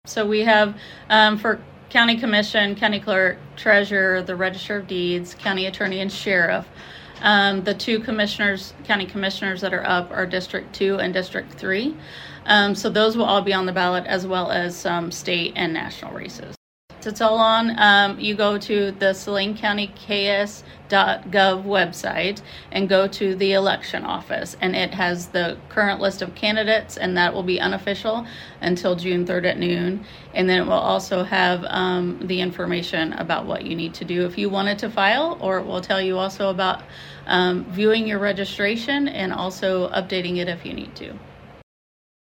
So we have for county commission, county clerk, treasurer, the register of deeds, county attorney, and sheriff. The two county commissioners that are up are District 2 and District 3. So those will all be on the ballot, as well as some state and national races. It's all on. You go to the Saline County KS.gov website and go to the election office, and it has the current list of candidates, and that will be unofficial until June 3rd at noon. And then it will also have the information about what you need to do if you wanted to file, or it will tell you also about viewing your registration and also updating it if you need to.